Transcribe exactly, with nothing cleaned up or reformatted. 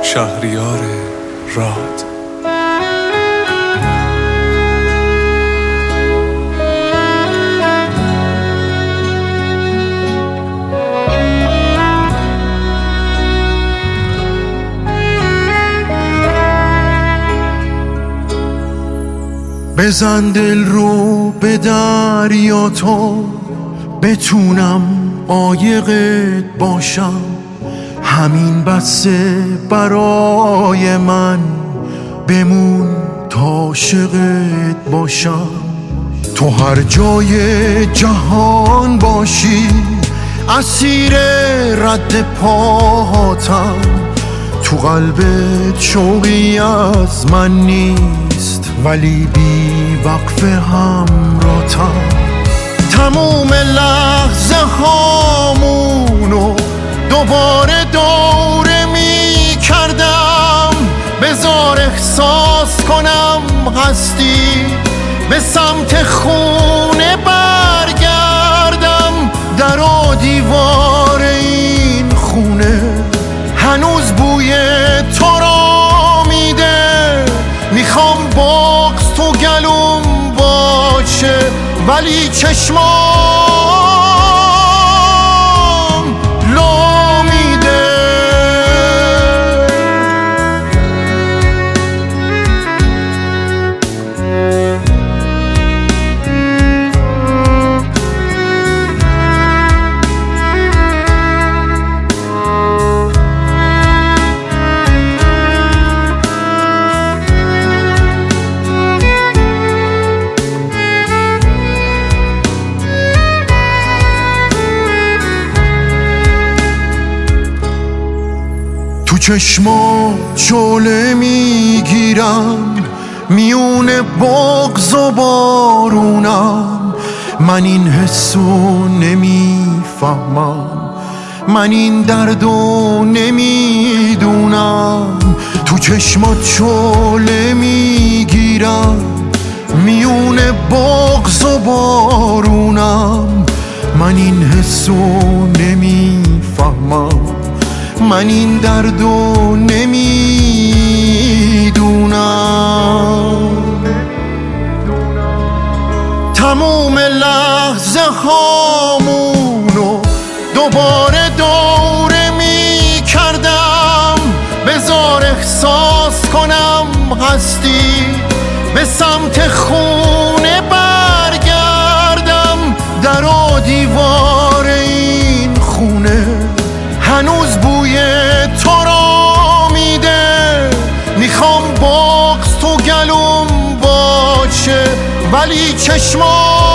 شهریار راد. بزن دل رو به دریا تو بتونم عایقت باشم، همین بسه برای من، بمون تا عاشقت باشم. تو هر جای جهان باشی اسیر رد پاهاتم، تو قلبت شوقی از من نیست ولی بی وقف همراهتم. تموم لحظه هامونو دوباره دوره می کردم، بذار احساس کنم هستی، به سمت خونه برگردم. در و دیوار این خونه هنوز بوی تو را میده، میخوام بغض تو گلوم باشه ولی چشمام لو میده. تو چشما شعله میگیرم میون بغض و بارونم، من این حسو نمیفهمم، من این دردو نمیدونم. تو چشما شعله میگیرم میون بغض و بارونم، من این حسو نمیفهمم، من این دردو نمیدونم. تموم لحظه هامونو دوباره دوره می کردم، بذار احساس کنم هستی، به سمت خونه برگردم. در و دیوار این خونه هنوز بوی تو را میده، میخوام بغض تو گلوم باشه ولی چشمام